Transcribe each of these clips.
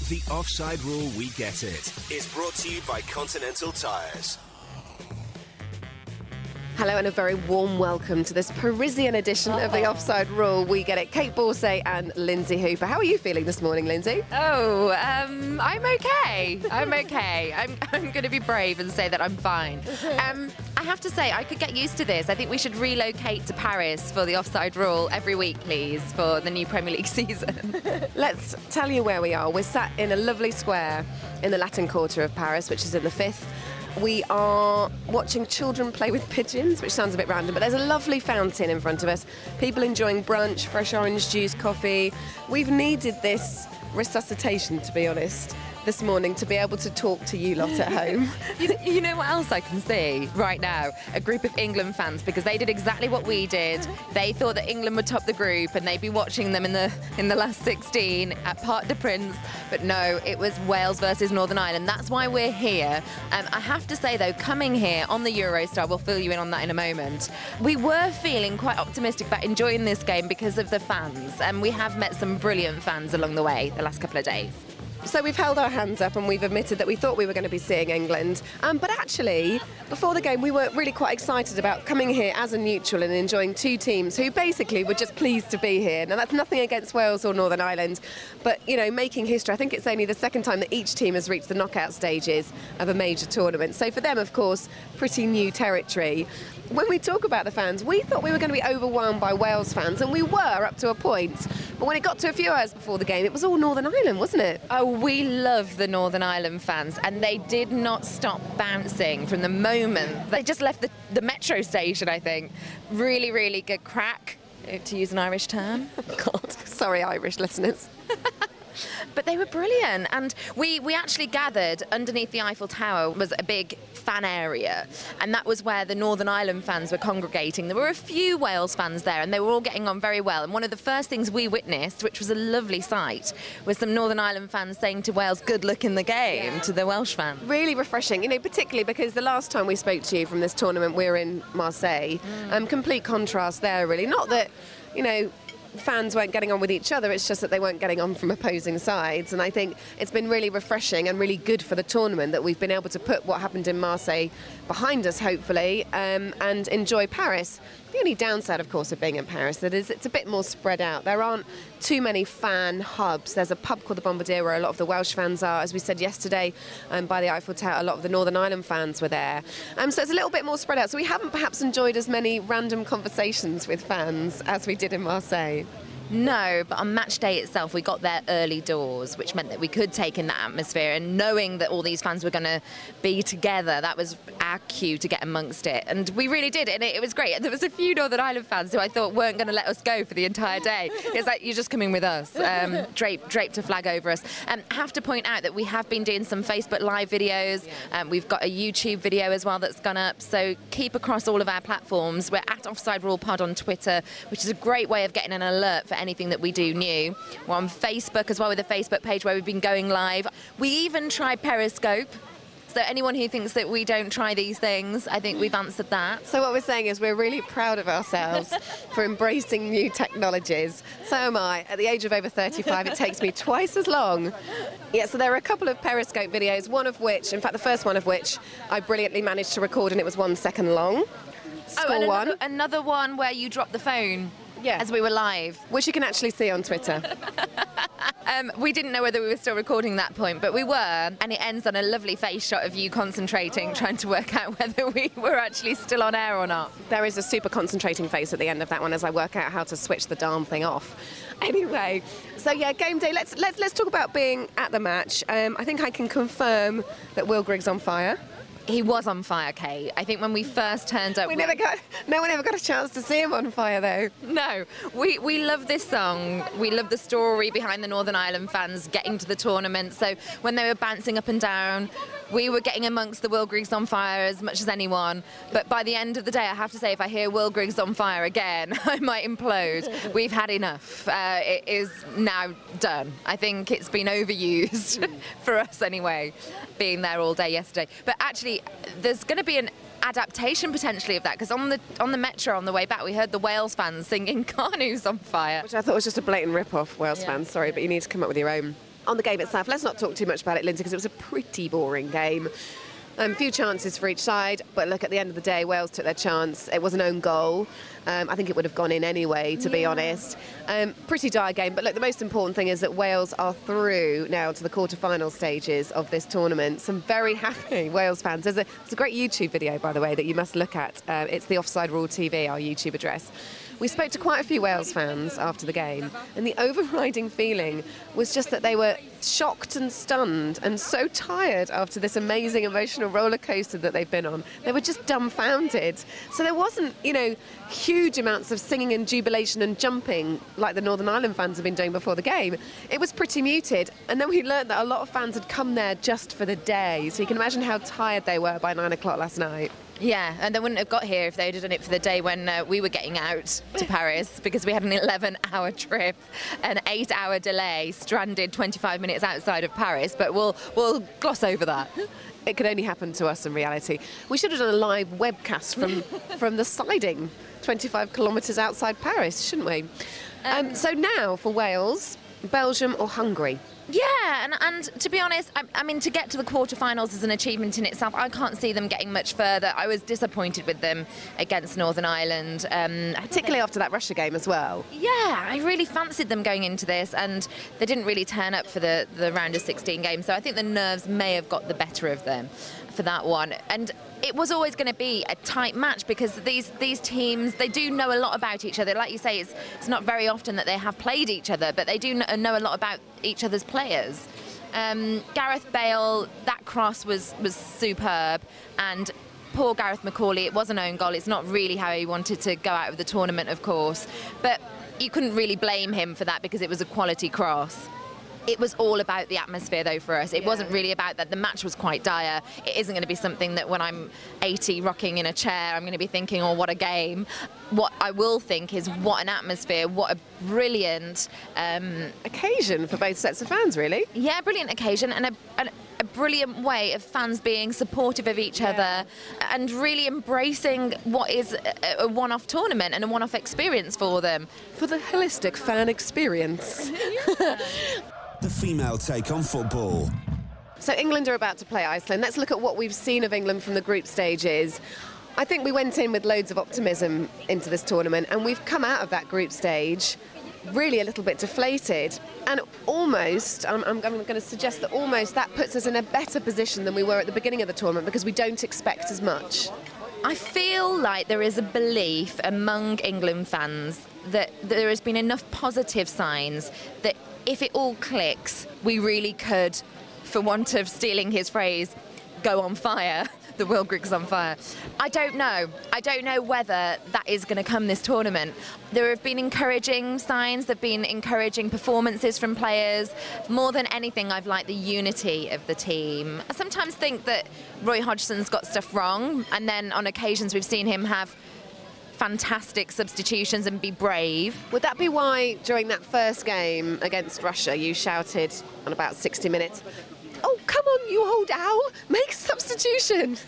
The Offside Rule We Get It is brought to you by Continental Tires. Hello and a very warm welcome to this Parisian edition of the Offside Rule We Get It. Kate Borsay and Lindsay Hooper. How are you feeling this morning, Lindsay? I'm okay. I'm going to be brave and say that I'm fine. I have to say, I could get used to this. I think we should relocate to Paris for the Offside Rule every week, please, for the new Premier League season. Let's tell you where we are. We're sat in a lovely square in the Latin Quarter of Paris, which is in the 5th. We are watching children play with pigeons, which sounds a bit random, but there's a lovely fountain in front of us. People enjoying brunch, fresh orange juice, coffee. We've needed this resuscitation, to be honest, this morning to be able to talk to you lot at home. You know what else I can see right now? A group of England fans, because they did exactly what we did. They thought that England would top the group and they'd be watching them in the last 16 at Parc des Princes. But no, it was Wales versus Northern Ireland. That's why we're here. I have to say, though, coming here on the Eurostar, we'll fill you in on that in a moment, we were feeling quite optimistic about enjoying this game because of the fans. And we have met some brilliant fans along the way the last couple of days. So we've held our hands up and we've admitted that we thought we were going to be seeing England. But actually, before the game, we were really quite excited about coming here as a neutral and enjoying two teams who basically were just pleased to be here. Now, that's nothing against Wales or Northern Ireland, but, you know, making history. I think it's only the second time that each team has reached the knockout stages of a major tournament. So for them, of course, pretty new territory. When we talk about the fans, we thought we were going to be overwhelmed by Wales fans, and we were up to a point. But when it got to a few hours before the game, it was all Northern Ireland, wasn't it? Oh, we love the Northern Ireland fans, and they did not stop bouncing from the moment they just left the metro station, I think. Really, really good crack, to use an Irish term. God, sorry, Irish listeners. But they were brilliant, and we actually gathered underneath the Eiffel Tower was a big fan area, and that was where the Northern Ireland fans were congregating. There were a few Wales fans there, and they were all getting on very well. And one of the first things we witnessed, which was a lovely sight, was some Northern Ireland fans saying to Wales, "Good luck in the game," to the Welsh fans. Really refreshing, you know, particularly because the last time we spoke to you from this tournament, we were in Marseille. Complete contrast there, really. Not that, you know, fans weren't getting on with each other, it's just that they weren't getting on from opposing sides. And I think it's been really refreshing and really good for the tournament that we've been able to put what happened in Marseille behind us, hopefully, and enjoy Paris. The only downside, of course, of being in Paris that is it's a bit more spread out. There aren't too many fan hubs. There's a pub called the Bombardier where a lot of the Welsh fans are. As we said yesterday, by the Eiffel Tower, a lot of the Northern Ireland fans were there. So it's a little bit more spread out. So we haven't perhaps enjoyed as many random conversations with fans as we did in Marseille. No, but on match day itself, we got there early doors, which meant that we could take in that atmosphere. And knowing that all these fans were going to be together, that was our cue to get amongst it. And we really did, and it was great. And there was a few Northern Ireland fans who I thought weren't going to let us go for the entire day. It's like, you're just coming with us, draped a flag over us. I have to point out that we have been doing some Facebook Live videos. We've got a YouTube video as well that's gone up. So keep across all of our platforms. We're at Offside Rule Pod on Twitter, which is a great way of getting an alert for anything that we do new. We're on Facebook as well, with a Facebook page where we've been going live. We even tried Periscope. So anyone who thinks that we don't try these things, I think we've answered that. So what we're saying is we're really proud of ourselves for embracing new technologies. So am I. At the age of over 35, it takes me twice as long. Yeah, so there are a couple of Periscope videos, one of which, in fact, the first one of which I brilliantly managed to record, and it was 1 second long. Score one. Another one where you dropped the phone. Yeah. As we were live. Which you can actually see on Twitter. We didn't know whether we were still recording that point, but we were. And it ends on a lovely face shot of you concentrating, trying to work out whether we were actually still on air or not. There is a super concentrating face at the end of that one as I work out how to switch the darn thing off. Anyway, so yeah, game day. Let's talk about being at the match. I think I can confirm that Will Grigg's on fire. He was on fire, Kate. I think when we first turned up... No one ever got a chance to see him on fire, though. No. We love this song. We love the story behind the Northern Ireland fans getting to the tournament. So when they were bouncing up and down, we were getting amongst the Will Griggs on fire as much as anyone. But by the end of the day, I have to say, if I hear Will Griggs on fire again, I might implode. We've had enough. It is now done. I think it's been overused, for us anyway, being there all day yesterday. But actually, there's going to be an adaptation potentially of that, because on the metro on the way back we heard the Wales fans singing Carnew's on fire, which I thought was just a blatant rip-off. Wales fans, sorry, but you need to come up with your own. on the game itself, let's not talk too much about it, Lindsay, because it was a pretty boring game. Few chances for each side, but look, at the end of the day, Wales took their chance. It was an own goal. I think it would have gone in anyway, to be honest. Pretty dire game, but look, the most important thing is that Wales are through now to the quarter-final stages of this tournament. Some very happy Wales fans. There's a great YouTube video, by the way, that you must look at. It's the Offside Rule TV, our YouTube address. We spoke to quite a few Wales fans after the game, and the overriding feeling was just that they were shocked and stunned and so tired after this amazing emotional roller coaster that they've been on. They were just dumbfounded. So there wasn't, huge amounts of singing and jubilation and jumping like the Northern Ireland fans have been doing before the game. It was pretty muted, and then we learned that a lot of fans had come there just for the day. So you can imagine how tired they were by 9 o'clock last night. Yeah, and they wouldn't have got here if they'd have done it for the day when we were getting out to Paris, because we had an 11-hour trip, an 8-hour delay, stranded 25 minutes outside of Paris. But we'll gloss over that. It could only happen to us in reality. We should have done a live webcast from the siding, 25 kilometres outside Paris, shouldn't we? So now for Wales, Belgium or Hungary? Yeah, and to be honest, I mean, to get to the quarterfinals is an achievement in itself. I can't see them getting much further. I was disappointed with them against Northern Ireland. Particularly after that Russia game as well. Yeah, I really fancied them going into this, and they didn't really turn up for the round of 16 game, so I think the nerves may have got the better of them for that one. And it was always going to be a tight match because these teams, they do know a lot about each other. Like you say, it's not very often that they have played each other, but they do know a lot about each other's players. Gareth Bale, that cross was superb, and poor Gareth McCauley, it was an own goal. It's not really how he wanted to go out of the tournament, of course, but you couldn't really blame him for that because it was a quality cross. It was all about the atmosphere, though, for us. It wasn't really about that. The match was quite dire. It isn't going to be something that when I'm 80 rocking in a chair, I'm going to be thinking, oh, what a game. What I will think is, what an atmosphere, what a brilliant... occasion for both sets of fans, really. Yeah, brilliant occasion, and a brilliant way of fans being supportive of each other and really embracing what is a one-off tournament and a one-off experience for them. For the holistic fan experience. The female take on football. So England are about to play Iceland. Let's look at what we've seen of England from the group stages. I think we went in with loads of optimism into this tournament, and we've come out of that group stage really a little bit deflated. And almost, I'm going to suggest that almost that puts us in a better position than we were at the beginning of the tournament because we don't expect as much. I feel like there is a belief among England fans that there has been enough positive signs that if it all clicks, we really could, for want of stealing his phrase, go on fire. The Will Griggs on fire. I don't know. I don't know whether that is going to come this tournament. There have been encouraging signs. There have been encouraging performances from players. More than anything, I've liked the unity of the team. I sometimes think that Roy Hodgson's got stuff wrong, and then on occasions we've seen him have fantastic substitutions and be brave. Would that be why during that first game against Russia you shouted on about 60 minutes, "Oh, come on, you old owl, make a substitution"?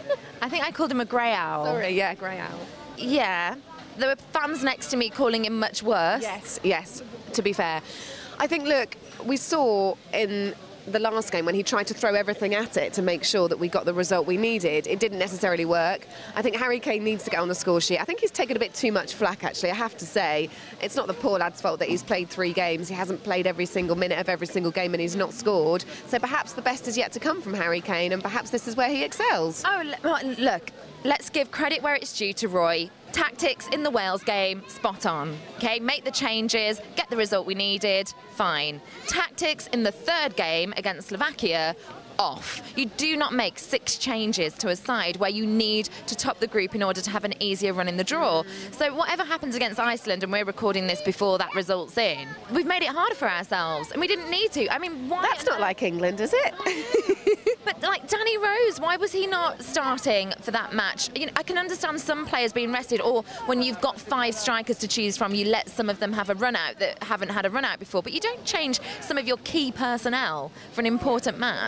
I think I called him a grey owl. Sorry, yeah, grey owl. Yeah, there were fans next to me calling him much worse. Yes, to be fair. I think, look, we saw in the last game when he tried to throw everything at it to make sure that we got the result we needed. It didn't necessarily work. I think Harry Kane needs to get on the score sheet. I think he's taken a bit too much flack, actually, I have to say. It's not the poor lad's fault that he's played 3 games. He hasn't played every single minute of every single game and he's not scored. So perhaps the best is yet to come from Harry Kane, and perhaps this is where he excels. Oh, look, let's give credit where it's due to Roy. Tactics in the Wales game, spot on. Okay, make the changes, get the result we needed, fine. Tactics in the third game against Slovakia, off. You do not make 6 changes to a side where you need to top the group in order to have an easier run in the draw. So whatever happens against Iceland, and we're recording this before that result's in, we've made it harder for ourselves, and we didn't need to. I mean, why? That's not like England, is it? But like Danny Rose, why was he not starting for that match? You know, I can understand some players being rested, or when you've got 5 strikers to choose from, you let some of them have a run out that haven't had a run out before, but you don't change some of your key personnel for an important match.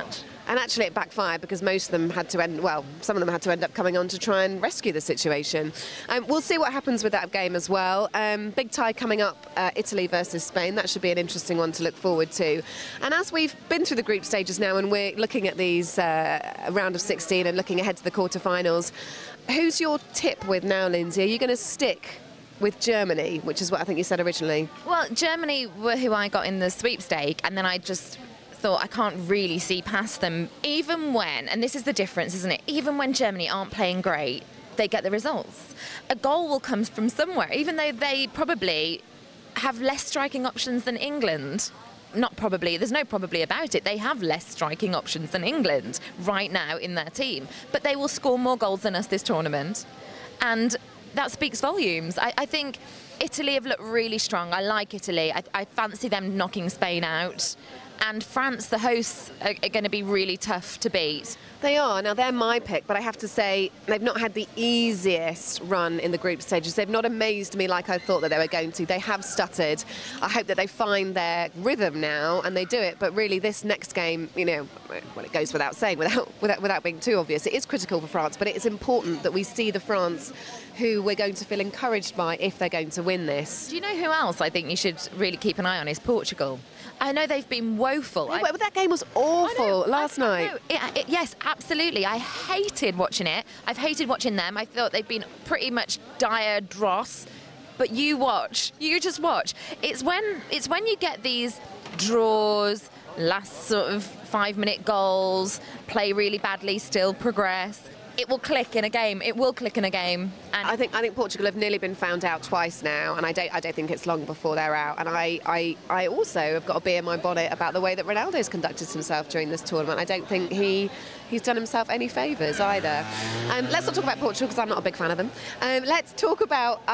And actually it backfired because most of them had to some of them had to end up coming on to try and rescue the situation. We'll see what happens with that game as well. Big tie coming up, Italy versus Spain. That should be an interesting one to look forward to. And as we've been through the group stages now and we're looking at these round of 16 and looking ahead to the quarterfinals, who's your tip with now, Lindsay? Are you going to stick with Germany, which is what I think you said originally? Well, Germany were who I got in the sweepstake, and then I just thought I can't really see past them, even when, and this is the difference, isn't it? Even when Germany aren't playing great, they get the results. A goal will come from somewhere, even though they probably have less striking options than England. Not probably, there's no probably about it. They have less striking options than England right now in their team, but they will score more goals than us this tournament. And that speaks volumes. I think Italy have looked really strong. I like Italy. I fancy them knocking Spain out. And France, the hosts, are going to be really tough to beat. They are. Now, they're my pick, but I have to say they've not had the easiest run in the group stages. They've not amazed me like I thought that they were going to. They have stuttered. I hope that they find their rhythm now and they do it. But really, this next game, well, it goes without saying, without being too obvious. It is critical for France, but it is important that we see the France who we're going to feel encouraged by if they're going to win this. Do you know who else I think you should really keep an eye on is Portugal. I know they've been woeful. Yeah, but that game was awful last night. Yes, absolutely. I hated watching it. I've hated watching them. I thought they've been pretty much dire dross. But you just watch. It's when you get these draws, last sort of 5-minute goals, play really badly, still progress. It will click in a game. It will click in a game. And I think Portugal have nearly been found out twice now, and I don't think it's long before they're out. And I also have got a bee in my bonnet about the way that Ronaldo's conducted himself during this tournament. I don't think he's done himself any favours either. Let's not talk about Portugal because I'm not a big fan of them. Let's talk about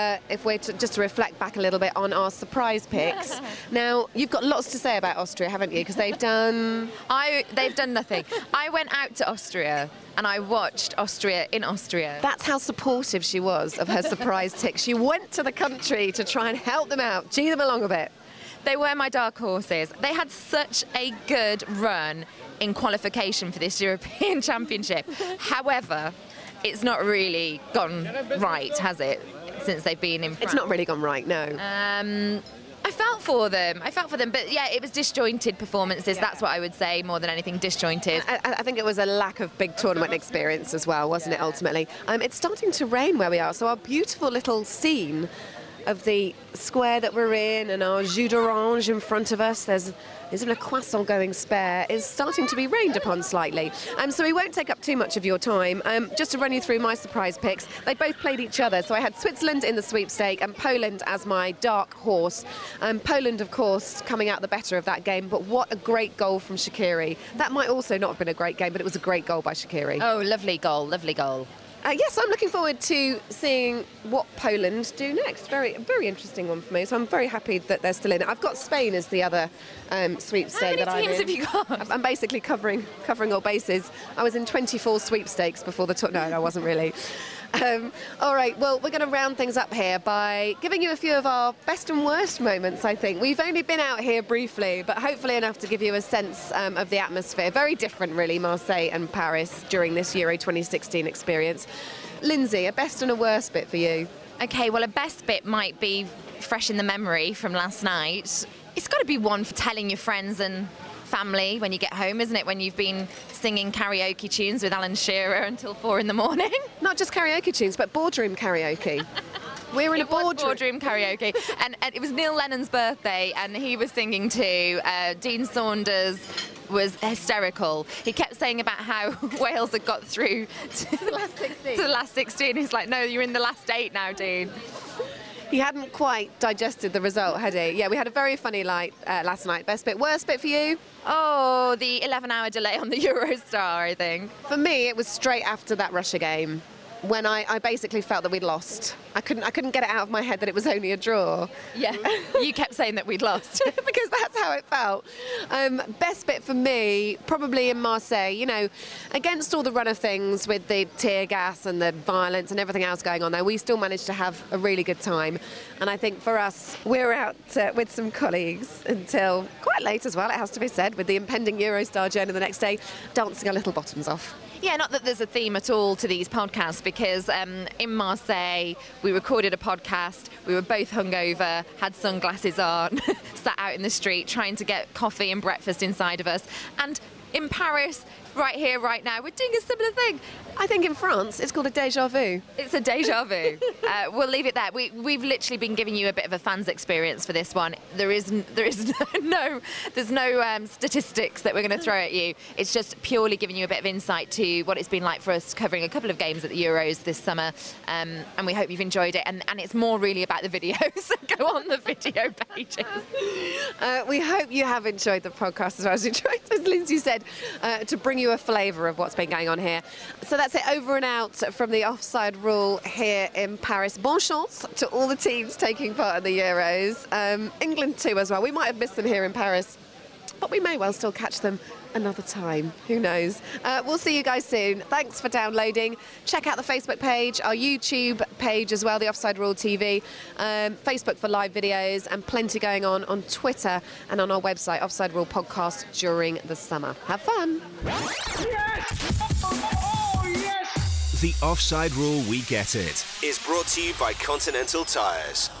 just to reflect back a little bit on our surprise picks. Now, you've got lots to say about Austria, haven't you? Because they've done nothing. I went out to Austria and I watched Austria in Austria. That's how supportive she was of her surprise tick. She went to the country to try and help them out, gee them along a bit. They were my dark horses. They had such a good run in qualification for this European Championship. However, it's not really gone right, has it, since they've been in France? It's not really gone right, no. I felt for them, but yeah, it was disjointed performances. Yeah. That's what I would say, more than anything, disjointed. I think it was a lack of big tournament experience as well, wasn't it, ultimately? It's starting to rain where we are, so our beautiful little scene of the square that we're in and our jus d'orange in front of us, there's even a croissant going spare, is starting to be rained upon slightly. So we won't take up too much of your time. Just to run you through my surprise picks, they both played each other. So I had Switzerland in the sweepstake and Poland as my dark horse. Poland, of course, coming out the better of that game, but what a great goal from Shaqiri. That might also not have been a great game, but it was a great goal by Shaqiri. Oh, lovely goal, lovely goal. Yes, I'm looking forward to seeing what Poland do next. Very, very interesting one for me. So I'm very happy that they're still in it. I've got Spain as the other sweepstake that I'm in. How many teams have you got? I'm basically covering all bases. I was in 24 sweepstakes before the tour. No, I wasn't really. All right, well, we're going to round things up here by giving you a few of our best and worst moments, I think. We've only been out here briefly, but hopefully enough to give you a sense of the atmosphere. Very different, really, Marseille and Paris during this Euro 2016 experience. Lindsay, a best and a worst bit for you? OK, well, a best bit might be fresh in the memory from last night. It's got to be one for telling your friends and family when you get home, isn't it? When you've been singing karaoke tunes with Alan Shearer until 4 a.m. Not just karaoke tunes, but boardroom karaoke. We're in a boardroom karaoke. And it was Neil Lennon's birthday, and he was singing too. Dean Saunders was hysterical. He kept saying about how Wales had got through to the last 16. He's like, no, you're in the last 8 now, Dean. He hadn't quite digested the result, had he? Yeah, we had a very funny night last night. Best bit, worst bit for you? Oh, the 11-hour delay on the Eurostar, I think. For me, it was straight after that Russia game, when I basically felt that we'd lost. I couldn't get it out of my head that it was only a draw. Yeah, you kept saying that we'd lost. Because that's how it felt. Best bit for me, probably in Marseille, you know, against all the run of things with the tear gas and the violence and everything else going on there, we still managed to have a really good time. And I think for us, we're out with some colleagues until quite late as well, it has to be said, with the impending Eurostar journey the next day, dancing our little bottoms off. Yeah, not that there's a theme at all to these podcasts, because in Marseille we recorded a podcast, we were both hungover, had sunglasses on, sat out in the street trying to get coffee and breakfast inside of us, and in Paris, right here, right now, we're doing a similar thing. I think in France it's called a déjà vu. It's a déjà vu. We'll leave it there. We've literally been giving you a bit of a fan's experience for this one. There's no statistics that we're going to throw at you. It's just purely giving you a bit of insight to what it's been like for us covering a couple of games at the Euros this summer, and we hope you've enjoyed it. And it's more really about the videos. So go on the video pages. We hope you have enjoyed the podcast as well as we tried, as Lindsay said, to bring you a flavour of what's been going on here. So that's it, over and out from the Offside Rule here in Paris. Bon chance to all the teams taking part in the Euros. England too as well. We might have missed them here in Paris, but we may well still catch them another time. Who knows? We'll see you guys soon. Thanks for downloading. Check out the Facebook page, our YouTube page as well, the Offside Rule TV, Facebook for live videos, and plenty going on Twitter and on our website, Offside Rule Podcast, during the summer. Have fun. Yes! Oh, yes! The Offside Rule We Get It is brought to you by Continental Tires.